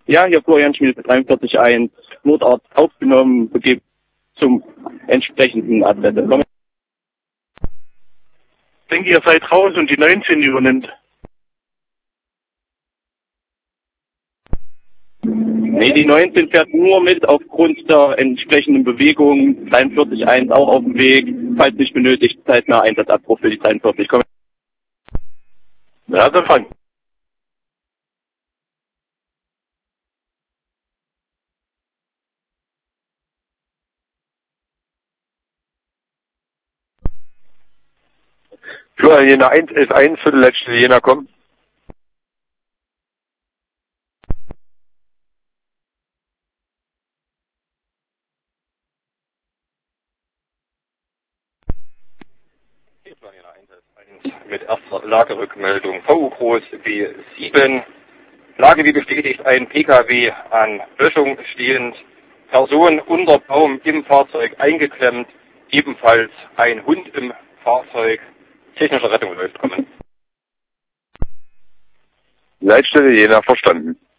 Ja, hier Florian Schmied 43.1, Notarzt aufgenommen, begebe zum entsprechenden Adresse. Ich denke, ihr seid raus und die 19 übernimmt. Nee, die 19 fährt nur mit aufgrund der entsprechenden Bewegung. 43.1 auch auf dem Weg. Falls nicht benötigt, zeitnah Einsatzabruf für die 43. Komm. Ja, dann fang. Florian Jena 111, Viertelletzte Jena, komm. Florian Jena 111 mit erster Lagerückmeldung VU Groß B7. Lage wie bestätigt, ein PKW an Böschung stehend, Person unter Baum im Fahrzeug eingeklemmt, ebenfalls ein Hund im Fahrzeug. Technische Rettung läuft kommen. Leitstelle Jena verstanden.